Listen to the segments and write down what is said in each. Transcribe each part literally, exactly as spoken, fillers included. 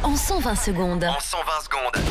en cent vingt secondes. En cent vingt secondes.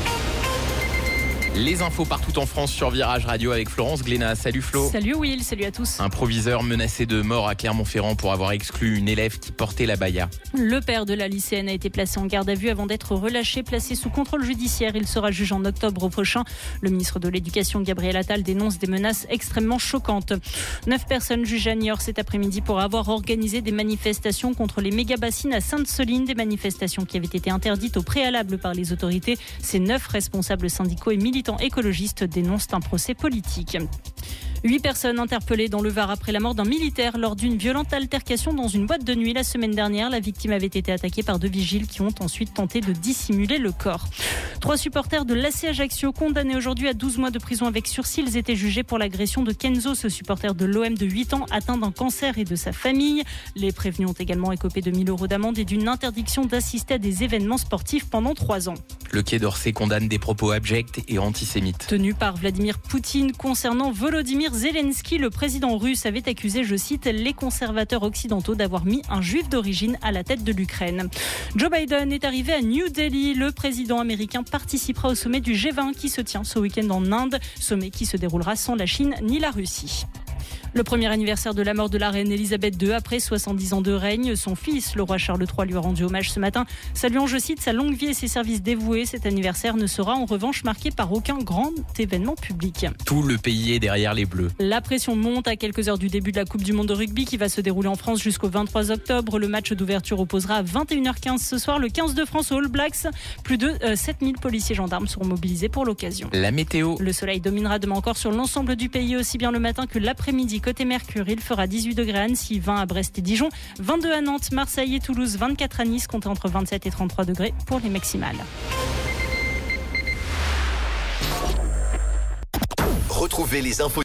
Les infos partout en France sur Virage Radio avec Florence Glénat. Salut Flo. Salut Will, salut à tous. Un proviseur menacé de mort à Clermont-Ferrand pour avoir exclu une élève qui portait l'abaya. Le père de la lycéenne a été placé en garde à vue avant d'être relâché, placé sous contrôle judiciaire. Il sera jugé en octobre prochain. Le ministre de l'Éducation, Gabriel Attal, dénonce des menaces extrêmement choquantes. Neuf personnes jugées à Niort cet après-midi pour avoir organisé des manifestations contre les méga-bassines à Sainte-Soline. Des manifestations qui avaient été interdites au préalable par les autorités. Ces neuf responsables syndicaux et militants écologistes dénoncent un procès politique. Huit personnes interpellées dans le Var après la mort d'un militaire lors d'une violente altercation dans une boîte de nuit la semaine dernière. La victime avait été attaquée par deux vigiles qui ont ensuite tenté de dissimuler le corps. Trois supporters de l'A C Ajaccio condamnés aujourd'hui à douze mois de prison avec sursis. Ils étaient jugés pour l'agression de Kenzo, ce supporter de l'O M de huit ans atteint d'un cancer et de sa famille. Les prévenus ont également écopé de mille euros d'amende et d'une interdiction d'assister à des événements sportifs pendant trois ans. Le Quai d'Orsay condamne des propos abjects et antisémites. Tenu par Vladimir Poutine concernant Volodymyr Zelensky, le président russe avait accusé, je cite, les conservateurs occidentaux d'avoir mis un juif d'origine à la tête de l'Ukraine. Joe Biden est arrivé à New Delhi. Le président américain participera au sommet du G vingt qui se tient ce week-end en Inde, sommet qui se déroulera sans la Chine ni la Russie. Le premier anniversaire de la mort de la reine Elisabeth deux après soixante-dix ans de règne. Son fils, le roi Charles trois, lui a rendu hommage ce matin, saluant, je cite, sa longue vie et ses services dévoués. Cet anniversaire ne sera en revanche marqué par aucun grand événement public. Tout le pays est derrière les Bleus. La pression monte à quelques heures du début de la Coupe du Monde de rugby qui va se dérouler en France jusqu'au vingt-trois octobre. Le match d'ouverture opposera à vingt et une heures quinze ce soir le quinze de France aux All Blacks. Plus de euh, sept mille policiers gendarmes seront mobilisés pour l'occasion. La météo. Le soleil dominera demain encore sur l'ensemble du pays, aussi bien le matin que l'après-midi. Côté Mercure, il fera dix-huit degrés à Annecy, vingt à Brest et Dijon, vingt-deux à Nantes, Marseille et Toulouse, vingt-quatre à Nice, comptez entre vingt-sept et trente-trois degrés pour les maximales. Retrouvez les infos